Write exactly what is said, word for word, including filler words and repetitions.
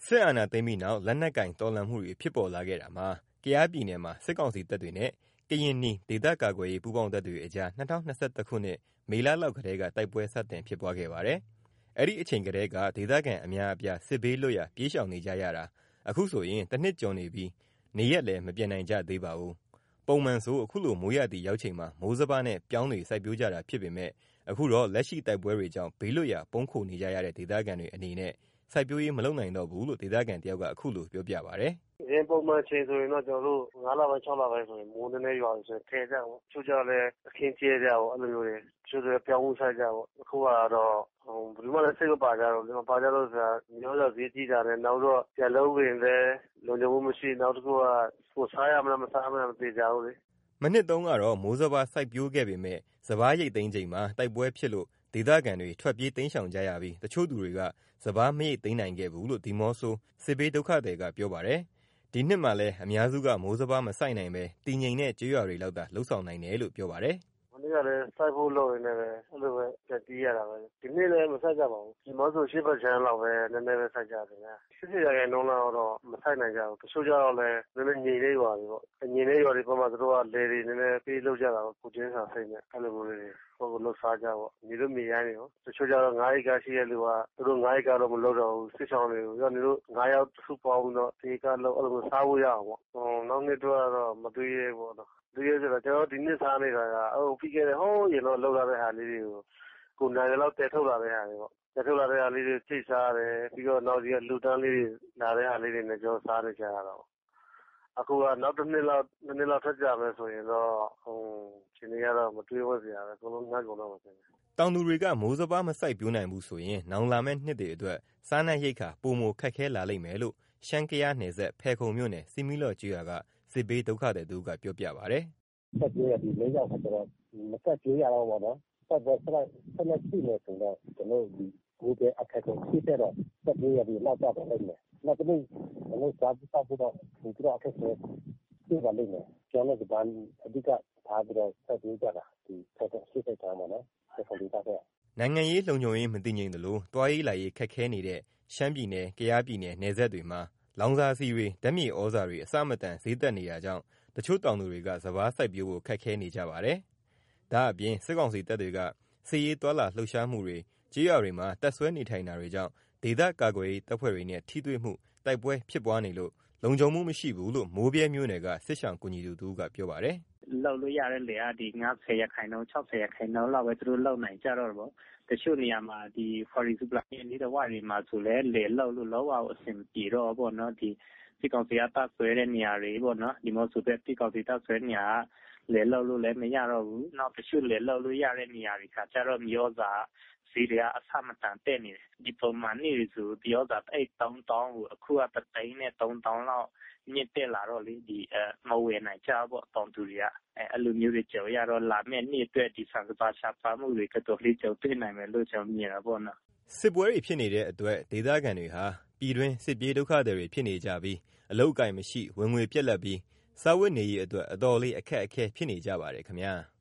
စစ်အာဏာသိမ်းပြီးနောက်လက်နက်ကိုင်တော်လှန်မှုတွေဖြစ်ပေါ်လာခဲ့တာမှာကယားပြည်နယ်မှာစစ်ကောင်စီတပ်တွေနဲ့ကရင်နီဒေသကာကွယ်ရေးပူးပေါင်းတပ်တွေအကြား၂၀၂၁ခုနှစ်မေလလောက်ကတည်းကတိုက်ပွဲစတင်ဖြစ်ပွားခဲ့ပါတယ်။အဲ့ဒီအချိန်ကတည်းကဒေသခံအများအပြားစစ်ဘေးလွတ်ရာပြေးရှောင်နေကြရတာအခုဆိုရင်တစ်နှစ်ကျော်နေပြီးနေရက်လည်းမပြန်နိုင်ကြသေးပါဘူး။ပုံမှန်ဆိုအခုလိုမိုးရာသီရောက်ချိန်မှာမိုးစပါးနဲ့ပြောင်းတွေစိုက်ပျိုးကြတာဖြစ်ပေမဲ့အခုတော့လက်ရှိတိုက်ပွဲတွေကြောင့်ဘေးလွတ်ရာပုန်းခိုနေကြရတဲ့ဒေသခံတွေအနေနဲ့စိုက်ပျိုးရေးမလုပ်နိုင်တော့ဘူးလို့ဒေသခံတယောက်ကအခုလိုပြောပြပါတယ်။အရင်ပုံမှန်ချိန်ဆိုရင်တော့ကျွန်တော်တို့၅လပိုင်း၆လပိုင်းဆိုရင်မိုးနည်းနည်းရွာလို့ဆိုရင်ထဲကြပေါ့။ချို့ကြလည်းအခင်းကျဲကြပေါ့အဲ့လိုမျိုးတွေချို့တွေပြောင်းမှုဆိုင်ကြပေါ့။အခုကတော့ဘယ်သူမှလည်းစိတ်မပါကြတော့ဘူး။မပါကြတော့ဆိုတာမျိုးတော့ဈေးကြီးတာနဲ့နောက်တော့ပြန်လုံးဝင်လည်းလုံခြုံမှုမရှိနောက်တစ်ခုကကိုစားရမလားမစားမလားမသိကြဘူးလေ။မနှစ်တုန်းကတော့မိုးစပါးစိုက်ပျိုးခဲ့ပေမဲ့စပါးရိတ်သိမ်းချိန်မှာတိုက်ပွဲဖြစ်လို့ဒေသခံတွေထွက်ပြေးတိမ်းရှောင်ကြရပြီးတချို့သူတွေကစပါးမရိတ်သိမ်းနိုင်ခဲ့ဘူးလို့ဒီမော့ဆိုစစ်ဘေးဒုက္ခသည်ကပြောပါတယ်။ဒီနှစ်မှာလည်းအများစုကမိုးစပါးမစိုက်နိုင်ပဲတည်ငြိမ်တဲ့ကြေးရွာတွေလောက်သာလှုပ်ဆောင်နိုင်တယ်လို့ပြောပါတယ်။မနေ့ကလည်းစိုက်ဖို့လုပ်ရင်းနဲ့ပဲအဲ့လိုပဲပြန်တီးရတာပဲဒီနေ့လည်းမစိုက်ကြပါဘူးဒီမော့ဆိုရှေ့ဘက်ချမ်းလောက်ပဲနည်းနည်းပဲစိုက်ကြတယ်ဗျာစစ်စစ်ရရဲ့နှုံးလောက်တော့မစိုက်နိုင်ကြဘူးတချို့ကြတော့လည်းနည်းနည်းငြိမ်လေးရွာတွေပေါ့ငြိမ်လေးရွာတွေပေါ်မှာသူတို့ကလေတွေနည်းနည်းပေးလုပ်ကြတာပေါ့ကိုတင်းစာစိတ်နဲ့အဲ့လိုမျိုးလေးတွေကိုယ်ကိုလှုပ်ရှားကြပေါ့ညီတို့မြေရိုင်းတွေရောတချို့ကြတော့၅ဧကရှိတဲ့လူကသူတို့၅ဧကတော့မလုပ်တော့ဘူးစစ်ဆောင်တွေကိုရောညီတို့၅ယောက်စုပေါင်းတော့ဒီကလောက်အဲ့လိုမျိုးစားဖို့ရအောင်ပေါ့ဟိုနောက်နှစ်တော့တော့မတွေးရဲဘူးတော့တွေးရဲဆိုတော့ကျွန်တော်ဒီနှစ်စားနေတာကဟိုပြီးခဲ့တဲ့ဟိုးရင်တော့လောက်လာတဲ့ဟာလေးတွေကိုကိုနိုင်တယ်လောက်တည်ထုတ်လာတဲ့ဟာတွေပေါ့တည်ထုတ်လာတဲ့ဟာလေးတွေချိတ်စားတယ်ပြီးတော့နောက်ဒီကလူတန်းလေးတွေလာတဲ့ဟာလေးတွေနဲ့ကျွန်တော်စားနေကြရတော့အခုကနောက်တစ်နှစ်လောက်နှစ်နှစ်လောက်ထပ်ကြမယ်ဆိုရင်တော့ဟိုရှင်တွေကတော့မတွေးဝဲစရာပဲအကုန်လုံးငတ်ကုန်တော့မှာပဲတောင်သူတွေကမိုးစပါးမစိုက်ပျိုးနိုင်ဘူးဆိုရင်နောင်လာမယ့်နှစ်တွေအတွက်စားနပ်ရိက္ခာပိုမိုခက်ခဲလာလိမ့်မယ်လို့ရှမ်းကယားနယ်စပ်ဖယ်ခုံမြို့နယ်စီမီလော့ကျွော်ကစစ်ဘေးဒုက္ခသည်သူကပြောပြပါတယ်။ဆက်ပြေးရဒီလေးရောက်ခါကျတော့မဆက်ပြေးရတော့ဘောနော်။ဆက်တော့ဆက်ဆက်လက်ရှိနေဆိုတော့ကျွန်တော်ဒီကိုယ်အခက်အခဲရှိတဲ့တော့ဆက်ပြေးရဒီလောက်တော့လိမ့်မယ်။နောက်တစ်နေ့ကျွန်တော်စားဖို့ဖို့တော့ဒီတော့အခက်အခဲရှိပါလိမ့်မယ်။ကျွန်တော်ကဘာအဓိကထားပြီးတော့ဆက်ပြေးကြတာဒီခက်ခဲရှိတဲ့time မှာနော်။ဆက်ပြီးတော့နိုင်ငံရေးလုံခြုံရေးမတည်ငြိမ်သလိုတွားရေးလာရေးခက်ခဲနေတဲ့ရှမ်းပြည်နယ်၊ကယားပြည်နယ်နယ်စပ်တွေမှာလောင်စာဆီတွေဓာတ်မြေဩဇာတွေအစမတန်ဈေးတက်နေတာကြောင့်တချို့တောင်သူတွေကစပါးစိုက်ပျိုးဖို့ခက်ခဲနေကြပါတယ်။ဒါအပြင်စစ်ကောင်စီတပ်တွေကစစ်ရေးတွာလာလှုပ်ရှားမှုတွေကြေးရွာတွေမှာတပ်ဆွဲနေထိုင်တာတွေကြောင့်ဒေသကာကွယ်ရေးတပ်ဖွဲ့တွေနဲ့ထိတွေ့မှုတိုက်ပွဲဖြစ်ပွားနေလို့လုံခြုံမှုမရှိဘူးလို့မိုးပြဲမြို့နယ်ကစစ်ရှောင်ကူညီသူတူကပြောပါတယ်။လောက်လို့ရတဲ့လေကဒီ၅၀ရာခိုင်နှုန်း၆၀ရာခိုင်နှုန်းလောက်ပဲသူတို့လောက်နိုင်ကြတော့ဗောတချို့နေရာမှာဒီ foreign supply နေတဲ့ဝါတွေမှာဆိုလဲလေလောက်လို့လောက်အောင်အဆင်ပြေတော့ဗောနော်ဒီစစ်ကောင်စီကတပ်ဆွဲတဲ့နေရာတွေဗောနော်ဒီမော့ဆိုတဲ့စစ်ကောင်စီတပ်ဆွဲနေရာလေလောက်လို့လည်းမရတော့ဘူးနောက်တချို့လေလောက်လို့ရတဲ့နေရာတွေကကျတော့မျိုးစာစီးရအဆမတန်တဲ့နေတယ်ဒီပုံမှန်နေဆိုပြောတာအဲ့တောင်းတောင်းကိုအခုကတသိန်းနဲ့သုံးတောင်းလောက်မြင့်တက်လာတော့လေဒီအမဝယ်နိုင်ကြပေါ့တောင်သူတွေကအဲအလိုမျိုးတွေကြော်ရတော့လာမဲ့နေ့အတွက်ဒီဆန်စပါရှာပါမှုတွေကတော့လေးကြော်တွေ့နိုင်မယ်လို့ကျွန်တော်မြင်တာပေါ့နော်စစ်ပွဲတွေဖြစ်နေတဲ့အတွက်ဒေသခံတွေဟာပြည်တွင်းစစ်ပြေးဒုက္ခတွေဖြစ်နေကြပြီးအလုတ်အကင်မရှိဝင်ငွေပြက်လက်ပြီးစားဝတ်နေရေးအတွက်အတော်လေးအခက်အခဲဖြစ်နေကြပါတယ်ခင်ဗျာ